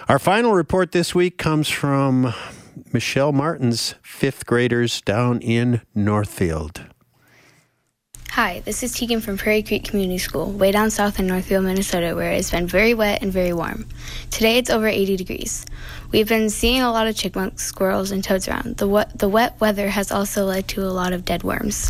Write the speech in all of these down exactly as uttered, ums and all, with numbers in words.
Our final report this week comes from Michelle Martin's fifth graders down in Northfield. Hi, this is Tegan from Prairie Creek Community School, way down south in Northfield, Minnesota, where it's been very wet and very warm. Today it's over eighty degrees. We've been seeing a lot of chipmunks, squirrels, and toads around. The, wet, the wet weather has also led to a lot of dead worms.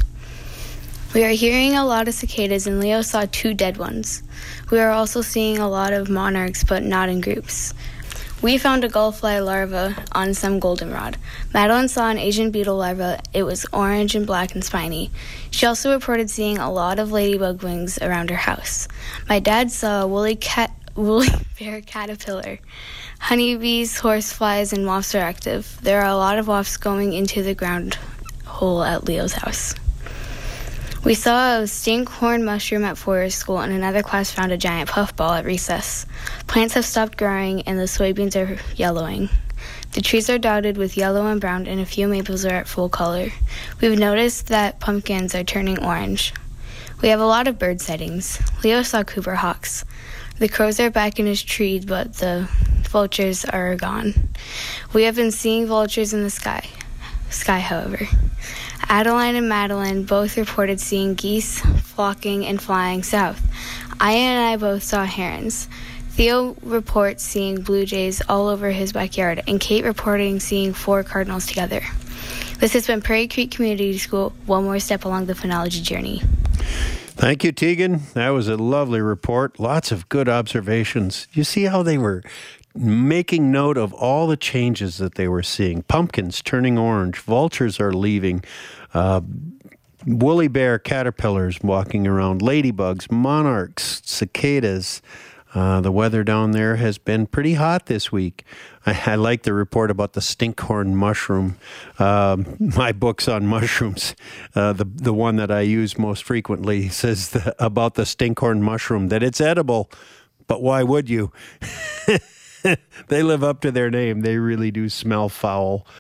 We are hearing a lot of cicadas, and Leo saw two dead ones. We are also seeing a lot of monarchs, but not in groups. We found a gullfly larva on some goldenrod. Madeline saw an Asian beetle larva. It was orange and black and spiny. She also reported seeing a lot of ladybug wings around her house. My dad saw a woolly cat, woolly bear caterpillar. Honeybees, horseflies, and wasps are active. There are a lot of wasps going into the ground hole at Leo's house. We saw a stinkhorn mushroom at forest school, and another class found a giant puffball at recess. Plants have stopped growing, and the soybeans are yellowing. The trees are dotted with yellow and brown, and a few maples are at full color. We've noticed that pumpkins are turning orange. We have a lot of bird sightings. Leo saw Cooper hawks. The crows are back in his tree, but the vultures are gone. We have been seeing vultures in the sky, sky, however. Adeline and Madeline both reported seeing geese flocking and flying south. Aya and I both saw herons. Theo reports seeing blue jays all over his backyard, and Kate reporting seeing four cardinals together. This has been Prairie Creek Community School, one more step along the phenology journey. Thank you, Tegan. That was a lovely report. Lots of good observations. You see how they were making note of all the changes that they were seeing. Pumpkins turning orange. Vultures are leaving. Uh, woolly bear caterpillars walking around. Ladybugs, monarchs, cicadas. Uh, the weather down there has been pretty hot this week. I, I like the report about the stinkhorn mushroom. Um, my book's on mushrooms. Uh, the the one that I use most frequently says the, about the stinkhorn mushroom that it's edible, but why would you? They live up to their name. They really do smell foul.